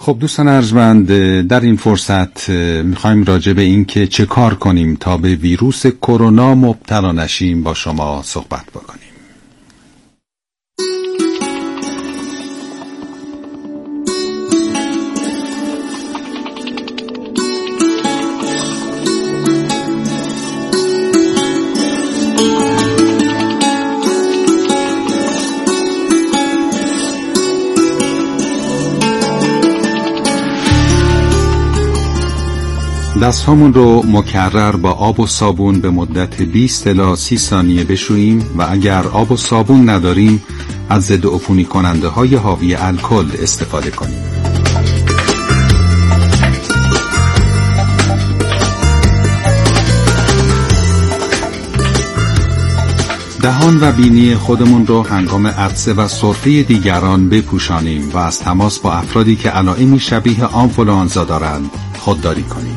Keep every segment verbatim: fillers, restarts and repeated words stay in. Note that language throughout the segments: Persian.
خب دوستان ارجمند، در این فرصت میخوایم راجع به این که چه کار کنیم تا به ویروس کرونا مبتلا نشیم با شما صحبت بکنیم. دستهامون رو مکرر با آب و صابون به مدت بیست الی سی ثانیه بشوییم و اگر آب و صابون نداریم از ضد عفونی کننده های حاوی الکل استفاده کنیم. دهان و بینی خودمون رو هنگام عطسه و سرفه دیگران بپوشانیم و از تماس با افرادی که علائمی شبیه آنفولانزا دارند خودداری کنیم.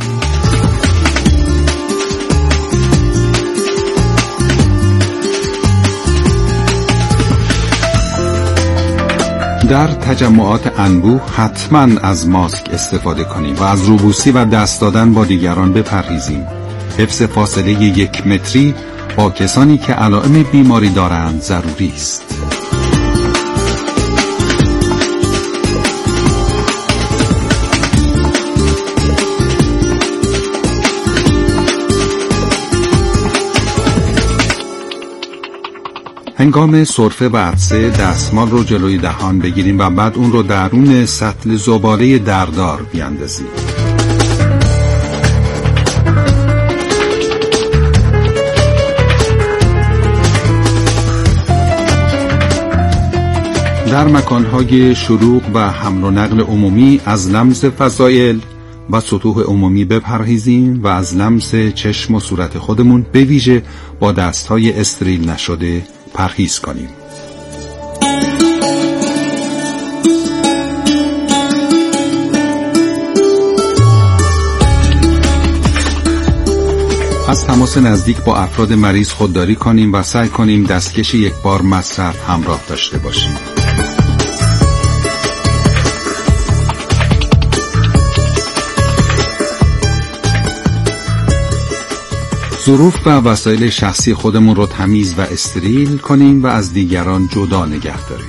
در تجمعات انبوه حتما از ماسک استفاده کنیم و از روبوسی و دست دادن با دیگران بپرهیزیم. حفظ فاصله یک متری با کسانی که علائم بیماری دارند ضروری است. هنگام سرفه و عطسه دستمال رو جلوی دهان بگیریم و بعد اون رو درون سطل زباله دردار بیاندازیم. در مکانهای شلوغ و حمل و نقل عمومی از لمس فضائل و سطوح عمومی بپرهیزیم و از لمس چشم و صورت خودمون به ویژه با دستهای استریل نشده پرهیز کنیم. از تماس نزدیک با افراد مریض خودداری کنیم و سعی کنیم دستکش یک بار مصرف همراه داشته باشیم. ظروف و وسایل شخصی خودمون رو تمیز و استریل کنیم و از دیگران جدا نگه داریم.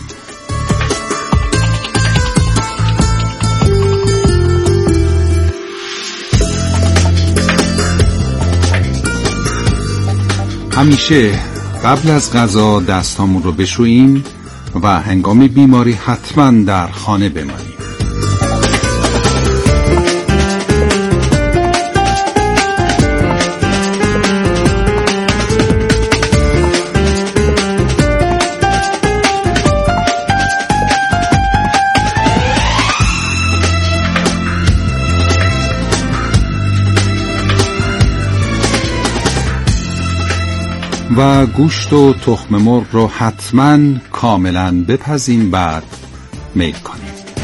همیشه قبل از غذا دستامون رو بشوییم و هنگام بیماری حتما در خانه بمانیم. و گوشت و تخم مرغ رو حتما کاملا بپزیم بعد میل کنیم.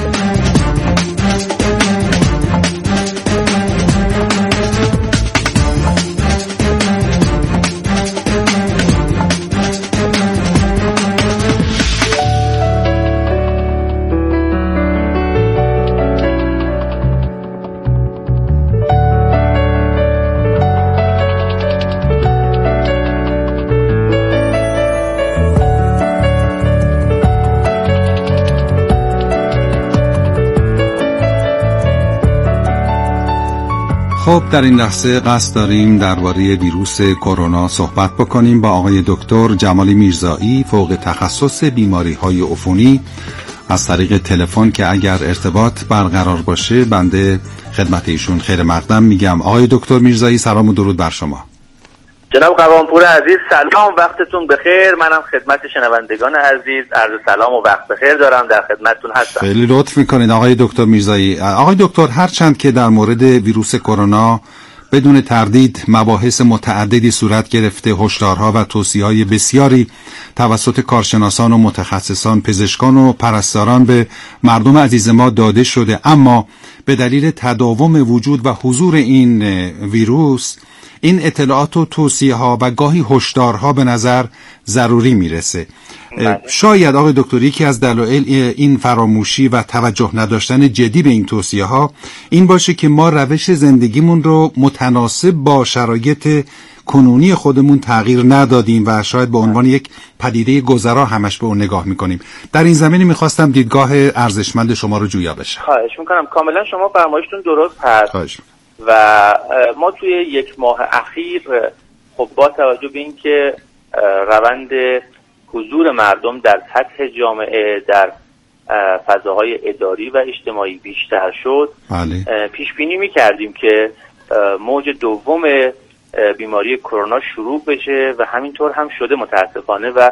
خب در این لحظه قصد داریم درباره ویروس کرونا صحبت بکنیم با آقای دکتر جمال میرزایی، فوق تخصص بیماری‌های عفونی، از طریق تلفن که اگر ارتباط برقرار باشه بنده خدمت ایشون خیر مقدم میگم. آقای دکتر میرزایی سلام و درود بر شما. جناب قوامپور عزیز سلام، وقتتون بخیر. منم خدمت شنوندگان عزیز عرض سلام و وقت بخیر دارم، در خدمتتون هستم. خیلی لطف میکنید آقای دکتر میرزایی. آقای دکتر، هرچند که در مورد ویروس کرونا بدون تردید مباحث متعددی صورت گرفته، هشدارها و توصیه‌های بسیاری توسط کارشناسان و متخصصان، پزشکان و پرستاران به مردم عزیز ما داده شده، اما به دلیل تداوم وجود و حضور این ویروس این اطلاعات و توصیه‌ها و گاهی هشدارها به نظر ضروری میرسه. شاید آقای دکتر یکی از دلایل این فراموشی و توجه نداشتن جدی به این توصیه ها این باشه که ما روش زندگیمون رو متناسب با شرایط کنونی خودمون تغییر ندادیم و شاید به عنوان یک پدیده گذرا همش به اون نگاه میکنیم. در این زمینه میخواستم دیدگاه ارزشمند شما رو جویا بشم. خواهش میکنم. کاملا شما فرمایشتون درست هست. خواهش. و ما توی یک ماه اخیر خب با توجه به این که روند حضور مردم در سطح جامعه در فضاهای اداری و اجتماعی بیشتر شد، بله. پیش بینی میکردیم که موج دوم بیماری کرونا شروع بشه و همینطور هم شده متاسفانه و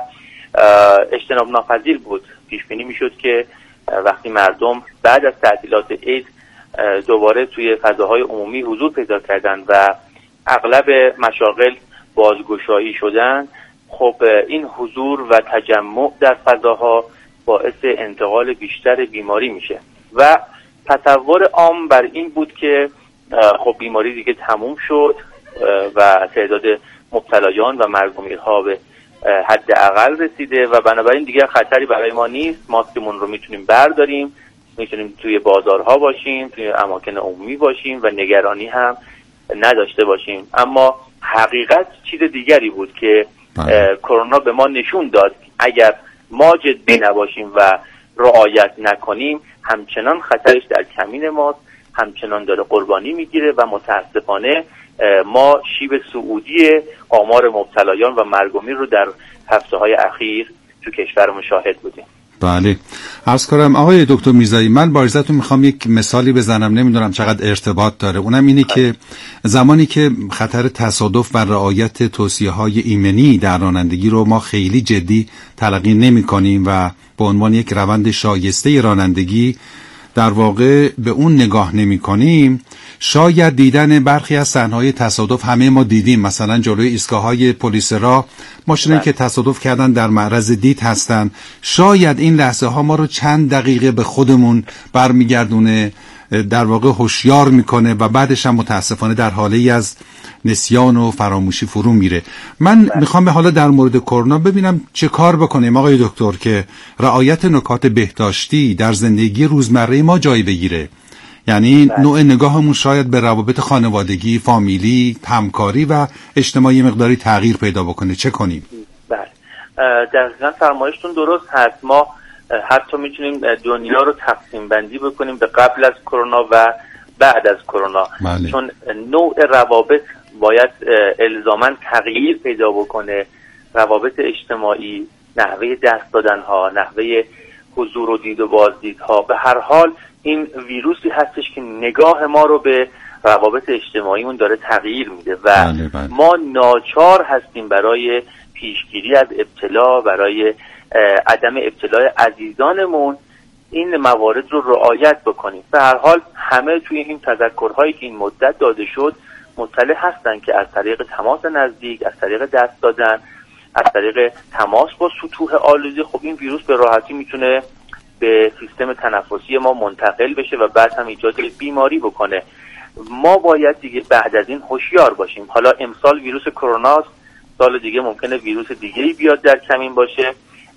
اجتناب ناپذیر بود. پیش بینی میشد که وقتی مردم بعد از تعطیلات عید دوباره توی فضاهای عمومی حضور پیدا کردن و اغلب مشاغل بازگشایی شدن، خب این حضور و تجمع در فضاها باعث انتقال بیشتر بیماری میشه و تصور عام بر این بود که خب بیماری دیگه تموم شد و تعداد مبتلایان و مرگ و میرها به حد اقل رسیده و بنابراین دیگه خطری برای ما نیست، ماسکمون رو میتونیم برداریم، میتونیم توی بازارها باشیم، توی اماکن عمومی باشیم و نگرانی هم نداشته باشیم. اما حقیقت چیز دیگری بود که کرونا به ما نشون داد اگر ما جدی نباشیم و رعایت نکنیم همچنان خطرش در کمین ماست، همچنان داره قربانی میگیره و متاسفانه ما شیب صعودی آمار مبتلایان و مرگ و میر رو در هفته‌های اخیر تو کشورمون شاهد بودیم. بله. عرض کنم آقای دکتر میرزایی، من با اجازهتون میخوام یک مثالی بزنم، نمیدونم چقدر ارتباط داره. اونم اینه که زمانی که خطر تصادف و رعایت توصیه‌های ایمنی در رانندگی رو ما خیلی جدی تلقی نمی‌کنیم و به عنوان یک روند شایسته رانندگی در واقع به اون نگاه نمی‌کنیم، شاید دیدن برخی از صحنه‌های تصادف همه ما دیدیم، مثلا جلوی ایستگاه‌های پلیس راه ماشینایی که تصادف کردن در معرض دید هستن. شاید این لحظه ها ما رو چند دقیقه به خودمون برمیگردونه، در واقع هوشیار میکنه و بعدش هم متاسفانه در حاله از نسیان و فراموشی فرو میره. من میخوام به حالا در مورد کرونا ببینم چه کار بکنیم آقای دکتر که رعایت نکات بهداشتی در زندگی روزمره ما جای بگیره. یعنی بله. نوع نگاهمون شاید به روابط خانوادگی، فامیلی، همکاری و اجتماعی مقداری تغییر پیدا بکنه. چه کنیم؟ بله. دقیقاً فرمایشتون درست هست. ما حتی میتونیم دنیا رو تقسیم بندی بکنیم به قبل از کرونا و بعد از کرونا. بله. چون نوع روابط باید الزاماً تغییر پیدا بکنه. روابط اجتماعی، نحوه دست دادن ها، نحوه حضور و دید و بازدیدها، به هر حال این ویروسی هستش که نگاه ما رو به روابط اجتماعیمون داره تغییر میده و بله بله. ما ناچار هستیم برای پیشگیری از ابتلا، برای عدم ابتلای عزیزانمون این موارد رو رعایت بکنیم. به هر حال همه توی این تذکرهایی که این مدت داده شد مطلع هستن که از طریق تماس نزدیک، از طریق دست دادن، از طریق تماس با سطوح آلوده، خب این ویروس به راحتی میتونه به سیستم تنفسی ما منتقل بشه و بعد هم ایجاد بیماری بکنه. ما باید دیگه بعد از این هوشیار باشیم. حالا امسال ویروس کرونا، سال دیگه ممکنه ویروس دیگه‌ای بیاد در کمین باشه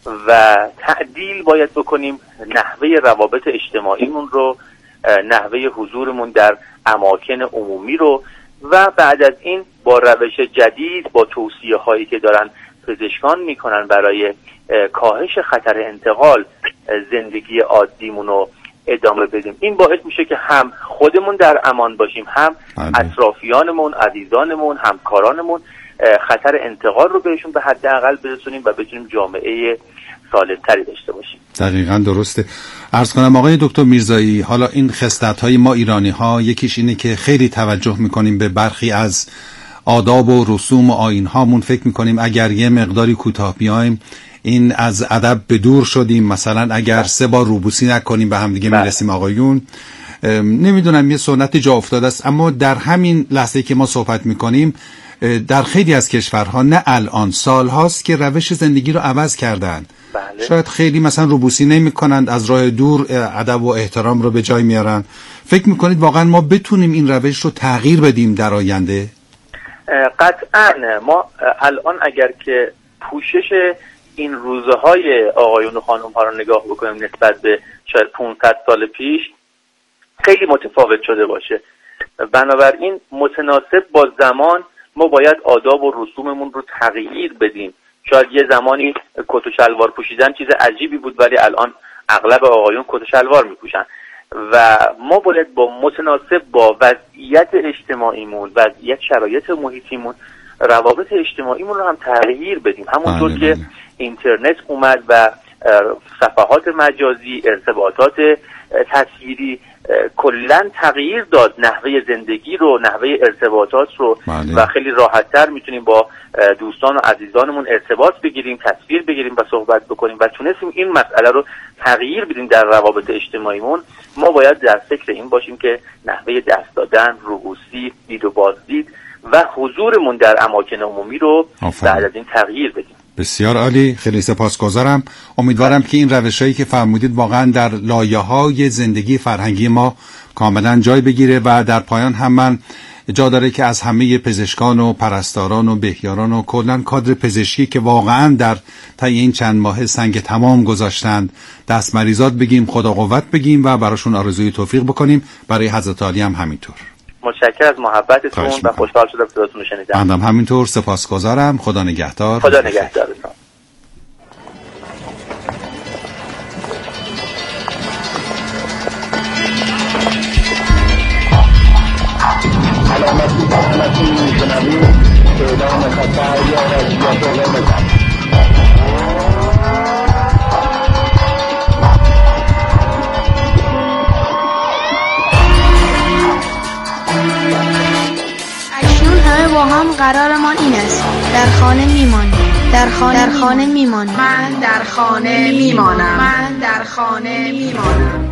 و تعدیل باید بکنیم نحوه روابط اجتماعیمون رو، نحوه حضورمون در اماکن عمومی رو و بعد از این با روش جدید، با توصیه هایی که دارن پزشکان میکنن برای کاهش خطر انتقال زندگی عادیمون رو ادامه بدیم. این باعث میشه که هم خودمون در امان باشیم، هم اطرافیانمون، عزیزانمون، همکارانمون خطر انتقال رو بهشون به حداقل برسونیم و بتونیم جامعه سالمتری داشته باشیم. دقیقاً درسته. عرض کنم آقای دکتر میرزایی، حالا این خصلت‌های ما ایرانی‌ها یکیش اینه که خیلی توجه می‌کنیم به برخی از آداب و رسوم و آیین‌هامون، فکر می‌کنیم اگر یه مقداری کوتاه بیایم این از ادب به دور شدیم. مثلا اگر سه بار روبوسی نکنیم به هم دیگه میرسیم آقایون. نمیدونم یه سنتی جا افتاده است، اما در همین لحظه که ما صحبت می‌کنیم در خیلی از کشورها نه الان سال هاست که روش زندگی رو عوض کردن. بله. شاید خیلی مثلا روبوسی نمی کنند، از راه دور ادب و احترام رو به جای میارن. فکر میکنید واقعا ما بتونیم این روش رو تغییر بدیم در آینده؟ قطعا. ما الان اگر که پوشش این روزه های آقایون و خانم ها رو نگاه بکنیم نسبت به شاید پانصد سال پیش خیلی متفاوت شده باشه. بنابراین متناسب با زمان ما باید آداب و رسوممون رو تغییر بدیم. شاید یه زمانی کت و شلوار پوشیدن چیز عجیبی بود، ولی الان اغلب آقایون کت و شلوار میپوشن و ما باید با متناسب با وضعیت اجتماعیمون، وضعیت شرایط محیطیمون، روابط اجتماعیمون رو هم تغییر بدیم. همونطور که اینترنت اومد و صفحات مجازی، ارتباطات تصویری کلن تغییر داد نحوه زندگی رو، نحوه ارتباطات رو بله. و خیلی راحت‌تر میتونیم با دوستان و عزیزانمون ارتباط بگیریم، تصویر بگیریم و صحبت بکنیم و تونستیم این مسئله رو تغییر بدیم در روابط اجتماعیمون. ما باید در فکر این باشیم که نحوه دست دادن، روبوسی، دید و بازدید و حضورمون در اماکن عمومی رو بعد از این تغییر بدیم. بسیار عالی، خیلی سپاسگزارم. امیدوارم که این روشایی که فرمودید واقعا در لایه‌های زندگی فرهنگی ما کاملا جای بگیره و در پایان هم من جا داره که از همه پزشکان و پرستاران و بهیاران و کلا کادر پزشکی که واقعا در طی این چند ماه سنگ تمام گذاشتند دست مریضات بگیم، خدا قوت بگیم و براشون آرزوی توفیق بکنیم. برای حضرت عالی هم همینطور. متشکرم از محبتتون و خوشحال شدم صداتون رو شنیدم. منم همینطور، سپاسگزارم. خدا نگهدار. خدا نگهدارتون. علامتی بحمتی میشنویم اعلام خطر یا وضعیت قرمز. با هم قرارمان این است در خانه میمانیم، در خانه در خانه میمانیم، من در خانه میمانم، من در خانه میمانم،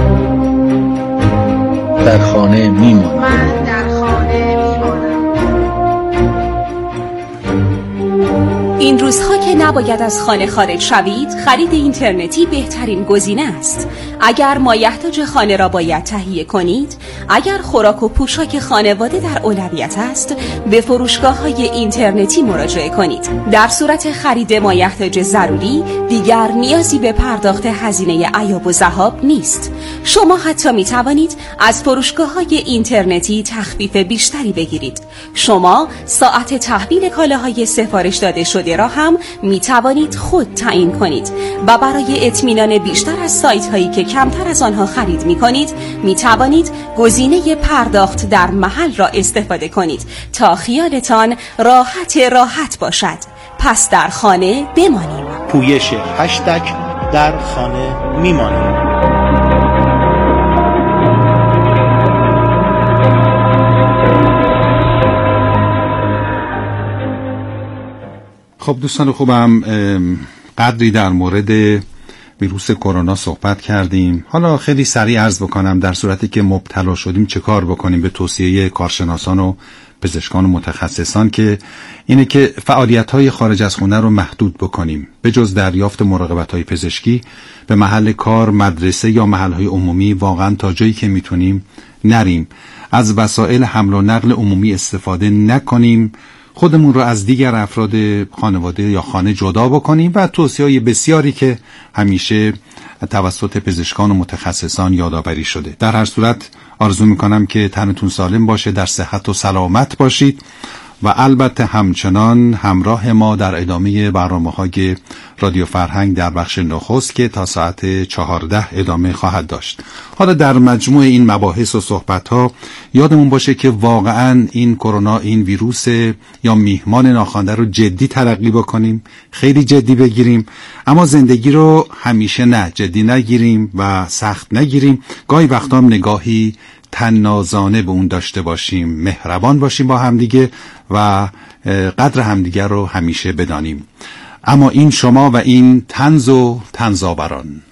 در خانه میمانم، من در خانه میمانم. این روزها که نباید از خانه خارج شوید، خرید اینترنتی بهترین گزینه است. اگر مایحتاج خانه را باید تهیه کنید، اگر خوراک و پوشاک خانواده در اولویت است، به فروشگاه‌های اینترنتی مراجعه کنید. در صورت خرید مایحتاج ضروری، دیگر نیازی به پرداخت هزینه عیاب و ذهاب نیست. شما حتی می توانید از فروشگاه‌های اینترنتی تخفیف بیشتری بگیرید. شما ساعت تحویل کالاهای سفارش داده شده را هم می توانید خود تعیین کنید و برای اطمینان بیشتر از سایت هایی که کمتر از آنها خرید می کنید می توانید گزینه پرداخت در محل را استفاده کنید تا خیالتان راحت راحت باشد. پس در خانه بمانیم. پویش هشتگ در خانه میمانیم. خب دوستان خوبم، قدری در مورد ویروس کرونا صحبت کردیم. حالا خیلی سریع عرض بکنم در صورتی که مبتلا شدیم چه کار بکنیم به توصیه کارشناسان و پزشکان و متخصصان، که اینه که فعالیت‌های خارج از خونه رو محدود بکنیم. به جز دریافت مراقبت‌های پزشکی به محل کار، مدرسه یا محل‌های عمومی واقعا تا جایی که میتونیم نریم. از وسایل حمل و نقل عمومی استفاده نکنیم. خودمون رو از دیگر افراد خانواده یا خانه جدا بکنیم و توصیه‌های بسیاری که همیشه توسط پزشکان و متخصصان یادآوری شده. در هر صورت آرزو میکنم که تنتون سالم باشه، در صحت و سلامت باشید و البته همچنان همراه ما در ادامه برنامه‌های رادیو فرهنگ در بخش نخست که تا ساعت چهارده ادامه خواهد داشت. حالا در مجموع این مباحث و صحبت‌ها یادمون باشه که واقعاً این کرونا، این ویروس یا میهمان ناخوانده رو جدی تلقی بکنیم، خیلی جدی بگیریم، اما زندگی رو همیشه نه جدی نگیریم و سخت نگیریم. گاهی وقتا هم نگاهی تنازانه به اون داشته باشیم، مهربان باشیم با همدیگه و قدر همدیگه رو همیشه بدانیم. اما این شما و این طنز و طنزآوران.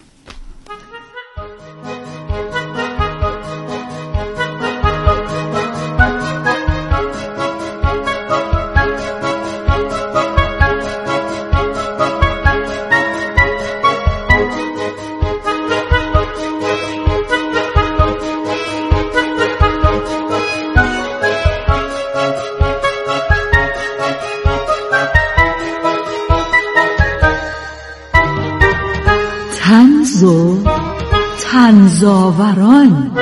تنزاوران.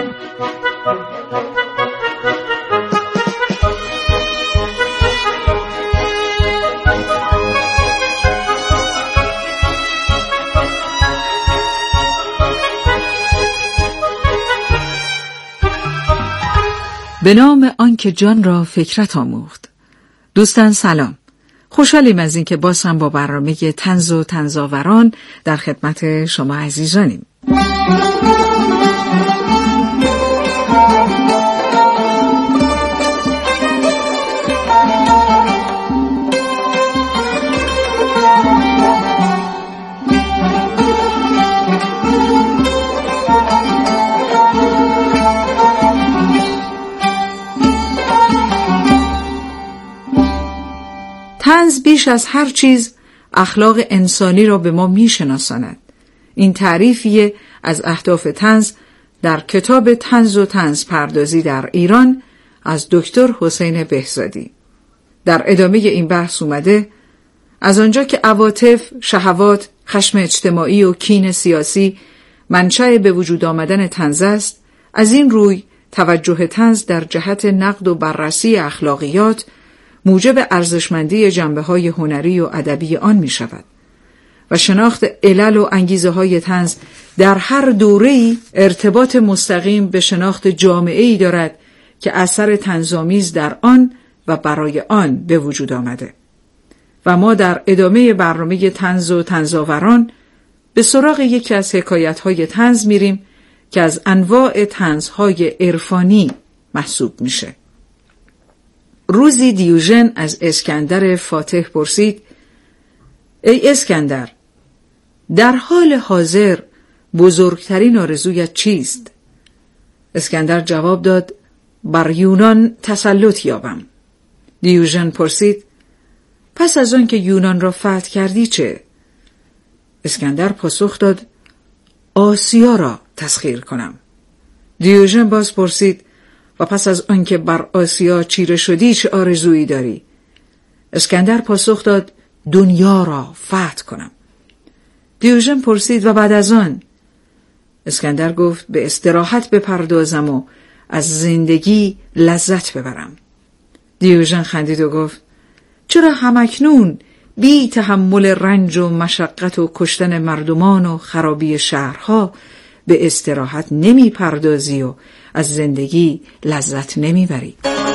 به نام آنکه جان را فکرت آموخت. دوستان سلام، خوشحالیم از اینکه باز هم با برنامه طنز و طنزآوران در خدمت شما عزیزانیم. طنز بیش از هر چیز اخلاق انسانی را به ما میشناساند. این تعریفیه از اهداف طنز در کتاب طنز و طنز پردازی در ایران از دکتر حسین بهزادی. در ادامه این بحث اومده از آنجا که عواطف، شهوات، خشم اجتماعی و کین سیاسی منشأ به وجود آمدن طنز است، از این روی توجه طنز در جهت نقد و بررسی اخلاقیات موجب ارزشمندی جنبه‌های هنری و ادبی آن می شود و شناخت علل و انگیزه های طنز در هر دوره‌ای ارتباط مستقیم به شناخت جامعه‌ای دارد که اثر طنزآمیز در آن و برای آن به وجود آمده. و ما در ادامه برنامه طنز و طنزآوران به سراغ یکی از حکایت‌های طنز میریم که از انواع طنزهای عرفانی محسوب میشه. روزی دیوژن از اسکندر فاتح پرسید: ای اسکندر، در حال حاضر بزرگترین آرزویت چیست؟ اسکندر جواب داد: بر یونان تسلط یابم. دیوژن پرسید: پس از آن که یونان را فتح کردی چه؟ اسکندر پاسخ داد: آسیا را تسخیر کنم. دیوژن باز پرسید: و پس از آنکه بر آسیا چیره شدی چه آرزویی داری؟ اسکندر پاسخ داد: دنیا را فتح کنم. دیوژن پرسید: و بعد از آن؟ اسکندر گفت: به استراحت بپردازم و از زندگی لذت ببرم. دیوژن خندید و گفت: چرا همکنون بی تحمل رنج و مشقت و کشتن مردمان و خرابی شهرها به استراحت نمی پردازی و از زندگی لذت نمی بری؟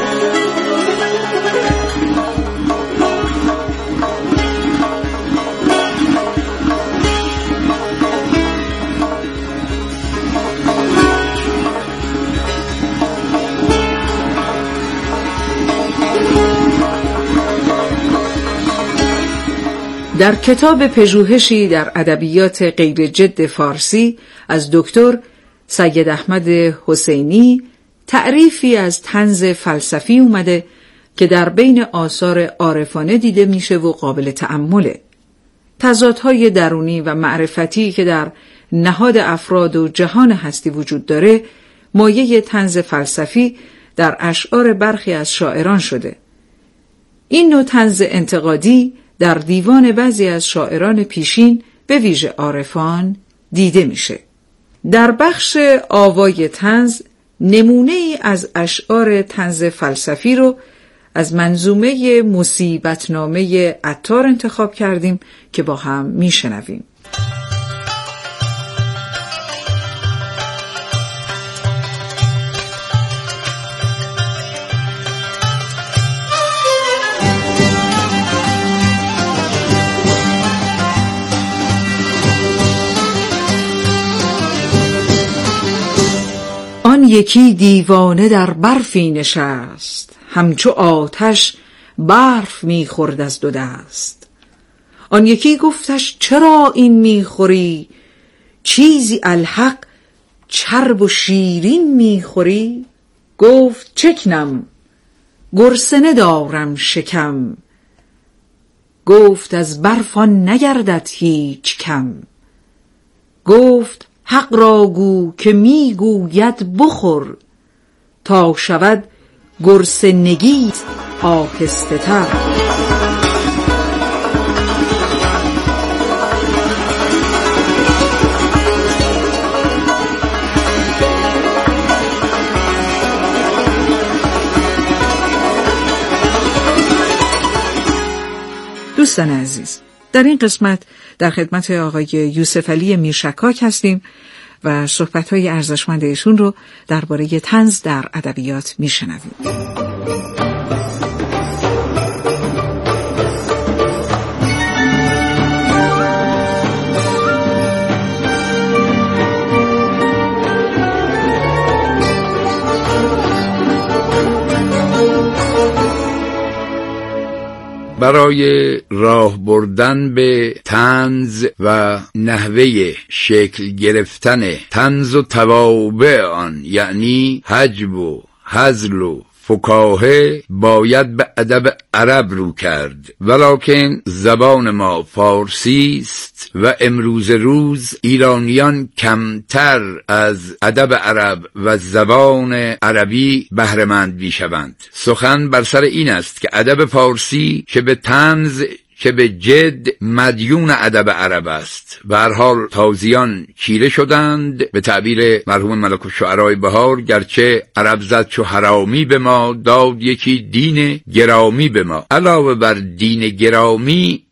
در کتاب پژوهشی در ادبیات غیر جد فارسی از دکتر سید احمد حسینی تعریفی از طنز فلسفی اومده که در بین آثار عارفانه دیده میشه و قابل تأمله. تضادهای درونی و معرفتی که در نهاد افراد و جهان هستی وجود داره مایه طنز فلسفی در اشعار برخی از شاعران شده. این نوع طنز انتقادی در دیوان بعضی از شاعران پیشین به ویژه عارفان دیده میشه. در بخش آوای طنز نمونه ای از اشعار طنز فلسفی رو از منظومه مصیبتنامه عطار انتخاب کردیم که با هم میشنویم. آن یکی دیوانه در برفی نشست، همچو آتش برف میخورد از دو دست. آن یکی گفتش چرا این میخوری، چیزی الحق چرب و شیرین میخوری؟ گفت چکنم گرسنه دارم شکم. گفت از برف آن نگردد هیچ کم. گفت حق را گو که میگوید بخور، تا شود گرسنگیت آهسته تر. دوستان عزیز، در این قسمت در خدمت آقای یوسف علی میرشکاک هستیم و صحبت‌های ارزشمند ایشون رو درباره طنز در ادبیات میشنویم. برای راه بردن به طنز و نحوه شکل گرفتن طنز و توابع آن، یعنی حجب و هزل و فکاهه، باید به ادب عرب رو کرد، ولکن زبان ما فارسی است و امروز روز ایرانیان کمتر از ادب عرب و زبان عربی بهره مند میشوند. سخن بر سر این است که ادب فارسی که به طنز که به جد مدیون ادب عرب است. به هر حال تازیان چیره شدند، به تعبیر مرحوم ملک الشعراء بهار، گرچه عرب زد چو حرامی به ما، داد یکی دین گرامی به ما. علاوه بر دین گرامی،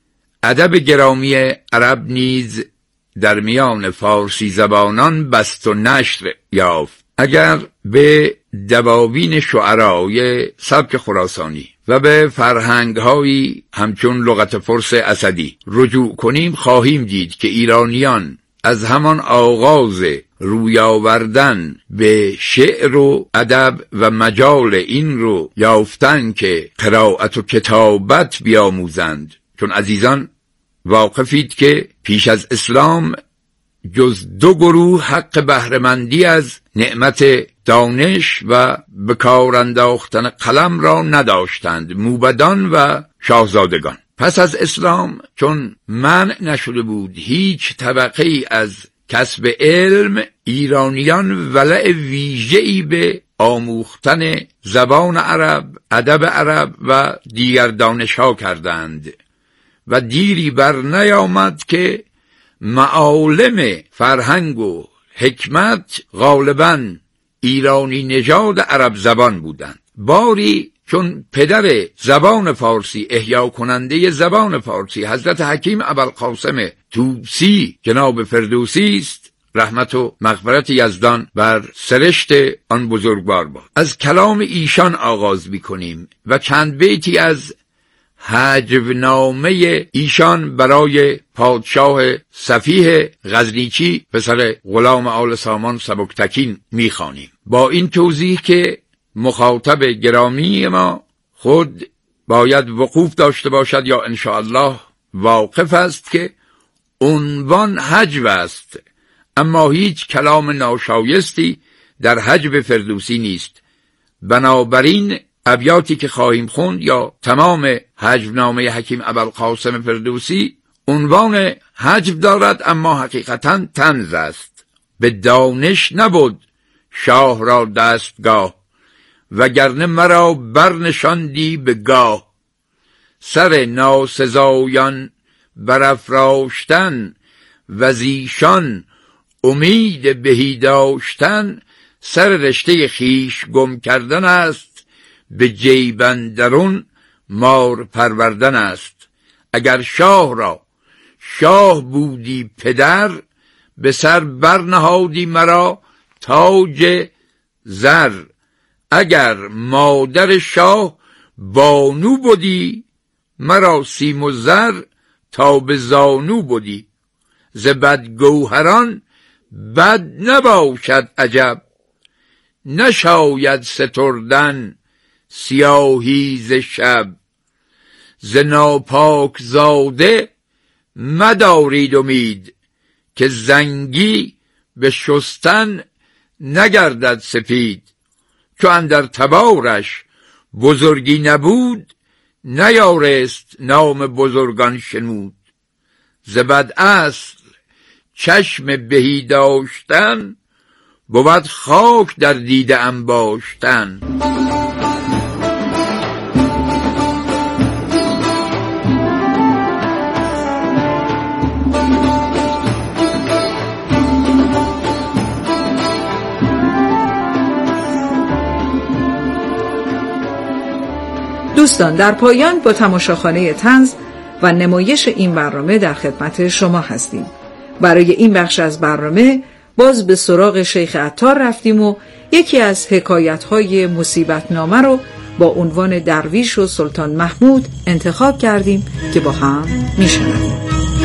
ادب گرامی عرب نیز در میان فارسی زبانان بست و نشر یافت. اگر به دواوین شعرای سبک خراسانی و به فرهنگ‌هایی همچون لغت فرس اسدی رجوع کنیم، خواهیم دید که ایرانیان از همان آغاز روی آوردن به شعر و ادب و مجال این رو یافتن که قرائت و کتابت بیاموزند. چون عزیزان واقفید که پیش از اسلام جز دو گروه حق بهره‌مندی از نعمت دانش و به کار انداختن قلم را نداشتند، موبدان و شاهزادگان. پس از اسلام چون منع نشده بود هیچ طبقه از کسب علم، ایرانیان ولع ویژه‌ای به آموختن زبان عرب، ادب عرب و دیگر دانش‌ها کردند و دیری بر نیامد که معالم فرهنگ و حکمت غالباً ایرانی نژاد عرب زبان بودند. باری چون پدر زبان فارسی، احیا کننده زبان فارسی، حضرت حکیم ابوالقاسم طوسی جناب فردوسی است، رحمت و مغفرت یزدان بر سرشت آن بزرگوار باد. از کلام ایشان آغاز می‌کنیم و چند بیتی از هجونامه ایشان برای پادشاه سفیه غزنیچی پسر غلام آل سامان سبکتکین میخوانیم، با این توضیح که مخاطب گرامی ما خود باید وقوف داشته باشد یا انشاءالله واقف است که عنوان حجب است، اما هیچ کلام ناشایستی در حجب فردوسی نیست. بنابراین ابیاتی که خواهیم خوند یا تمام حجبنامه حکیم ابوالقاسم فردوسی عنوان حجب دارد، اما حقیقتاً طنز است. به دانش نبود شاه را دستگاه، وگرنه مرا برنشاندی به گاه. سر ناسزایان برافراشتن و زیشان امید بهی داشتن، سر رشته خیش گم کردن است، به جیب اندرون مار پروردن است. اگر شاه را شاه بودی پدر، به سر برنهادی مرا تاج زر. اگر مادر شاه بانو بودی، مرا سیم و زر تا به زانو بودی. ز بدگوهران بد نباشد عجب، نشاید ستردن سیاهی ز شب. ز ناپاک زاده مدارید امید، که زنگی به شستن نگردد سپید. چو اندر تبارش بزرگی نبود، نیارست نام بزرگان شنود. ز بد اصل چشم بهی داشتن، بود خاک در دیده انباشتن. دوستان، در پایان با تماشاخانه طنز و نمایش این برنامه در خدمت شما هستیم. برای این بخش از برنامه باز به سراغ شیخ عطار رفتیم و یکی از حکایت‌های مصیبتنامه رو با عنوان درویش و سلطان محمود انتخاب کردیم که با هم میشنویم.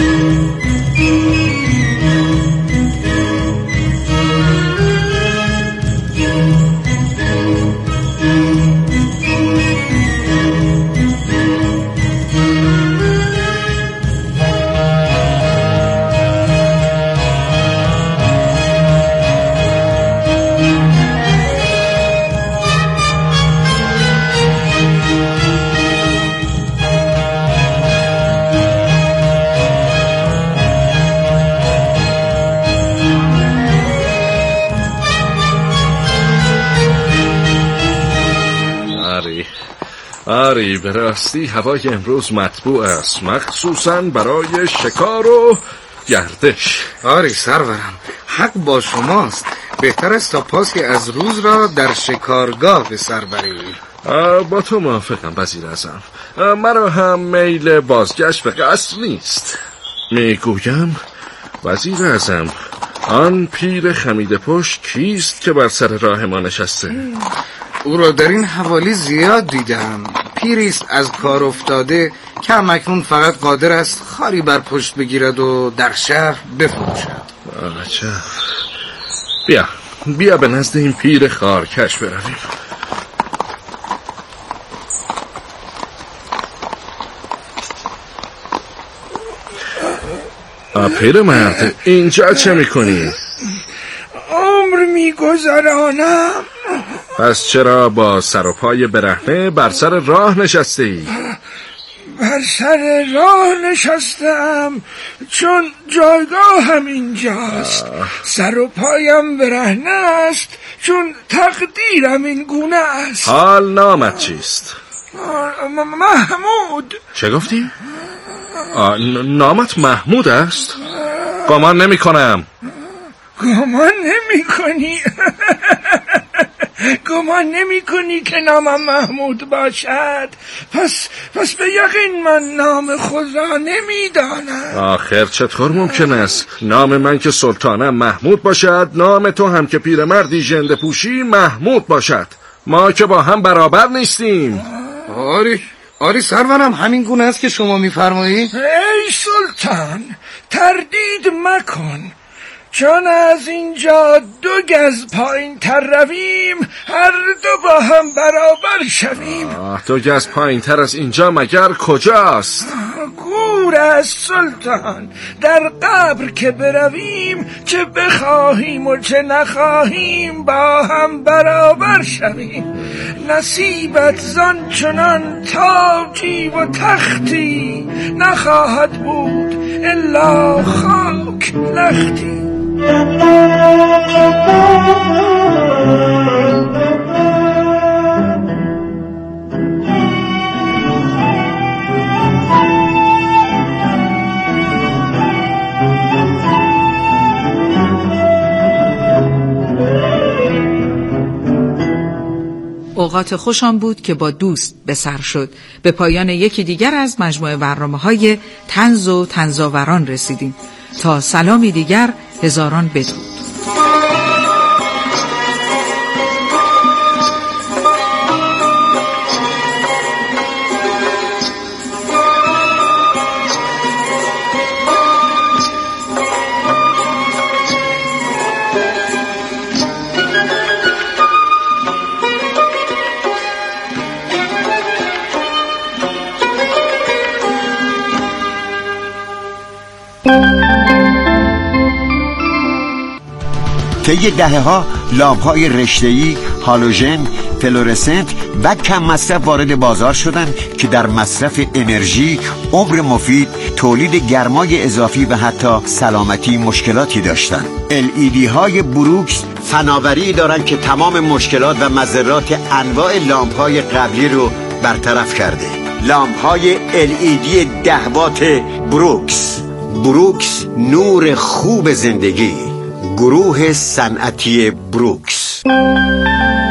آری به راستی هوای امروز مطبوع است، مخصوصاً برای شکار و گردش. آری سرورم، حق با شماست. بهتر است تا پاسی از روز را در شکارگاه به سر بریم. با تو موافقم وزیر اعظم. مرا هم میل بازگشت به قصر نیست. میگویم وزیر اعظم، آن پیر خمیده پشت کیست که بر سر راه ما نشسته؟ او را در این حوالی زیاد دیدم. پیریست از کار افتاده که اکنون فقط قادر است خاری بر پشت بگیرد و در شهر بفروشد. آچه بیا بیا به نزد این پیر خارکش برویم. پیر مرد، اینجا چه میکنی؟ عمر میگذرانم. پس چرا با سر و پای برهنه بر سر راه نشسته ای؟ بر سر راه نشستم چون جایگاهم اینجاست. سر و پایم برهنه است چون تقدیرم این گونه است. حال نامت چیست؟ محمود. چه گفتی؟ نامت محمود است؟ گمان نمی کنم. گمان نمی کنی؟ گمان نمی کنی که نامم محمود باشد؟ پس پس به یقین من نام خود را نمی دانم. آخر چطور ممکن است نام من که سلطانم محمود باشد، نام تو هم که پیرمردی ژنده پوشی محمود باشد؟ ما که با هم برابر نیستیم. آری آری سرورم، همین گونه است که شما میفرمایید. ای سلطان، تردید مکن. چون از اینجا دو گز پایین تر رویم هر دو با هم برابر شویم. دو گز پایین تر از اینجا مگر کجاست؟ گور است سلطان. در قبر که برویم چه بخواهیم و چه نخواهیم با هم برابر شویم. نصیبت زان چنان تاجی و تختی نخواهد بود الا خاک لختی. اوقات خوشم بود که با دوست به سر شد. به پایان یکی دیگر از مجموعه برنامه‌های طنز و طنزآوران رسیدیم. تا سلامی دیگر، هزاران بدرود. طی دهه‌ها لامپ‌های رشته‌ای، هالوژن، فلورسنت و کم مصرف وارد بازار شدند که در مصرف انرژی، عمر مفید، تولید گرمای اضافی و حتی سلامتی مشکلاتی داشتند. ال ای دی های بروکس فناوری دارند که تمام مشکلات و مضرات انواع لامپ‌های قبلی رو برطرف کرده. لامپ‌های ال ای دی ده وات بروکس. بروکس، نور خوب زندگی. گروه صنعتی بروکس.